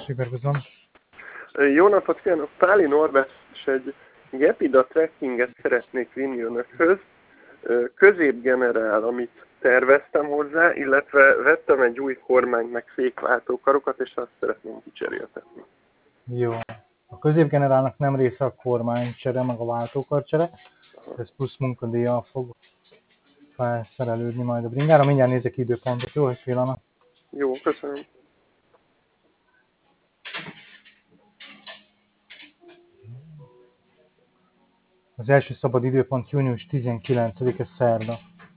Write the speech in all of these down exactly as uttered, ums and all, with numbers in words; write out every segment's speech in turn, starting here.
Sikergözöm. Jó napot kívánok! Páli Norbert, és egy Gepida trekkinget szeretnék vinni önökhöz. Középgenerál, amit terveztem hozzá, illetve vettem egy új kormány meg fékváltókarokat, és azt szeretném kicseréltetni. Jó. A középgenerálnak nem része a kormánycsere, meg a váltókarcsere. Ez plusz munkadíjjal fog felszerelődni majd a bringára. Mindjárt nézek időpontot, jó, egy pillanat. Jó, köszönöm. Az első szabad időpont június tizenkilencedike szerda.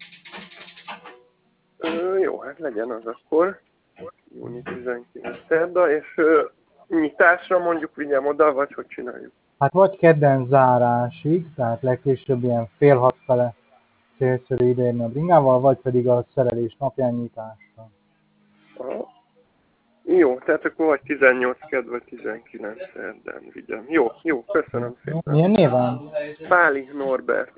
Ö, jó, hát legyen az akkor. június tizenkilencedike szerda, és ö, nyitásra mondjuk vigyem oda, vagy hogy csináljuk? Hát vagy kedden zárásig, tehát legkésőbb ilyen fél hat fele célszerű ideérni a bringával, vagy pedig a szerelés napján nyitásra. Aha. Jó, tehát akkor vagy tizennyolc kedd, vagy tizenkilenc szerdán vigyem. Jó, jó, köszönöm szépen. Milyen néven? Páli Norbert.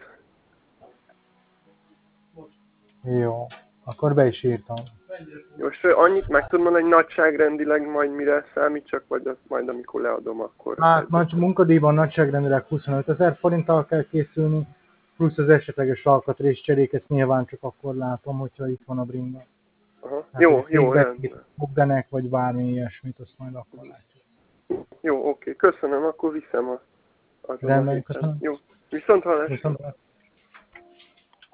Jó, akkor be is írtam. Jó, és annyit meg tudom mondani, hogy nagyságrendileg majd mire számítsak, vagy azt majd amikor leadom, akkor... Hát nagy munkadíjban nagyságrendileg huszonötezer forinttal kell készülni, plusz az esetleges alkatrészcserék, ezt nyilván csak akkor látom, hogyha itt van a bringa. Aha. Hát, Jó, jó, rendben. Fogdenek, vagy bármi ilyesmit, azt majd akkor látjuk. Jó, oké, köszönöm, akkor viszem a... Rendben, köszönöm. Jó, viszont hallásra. Viszont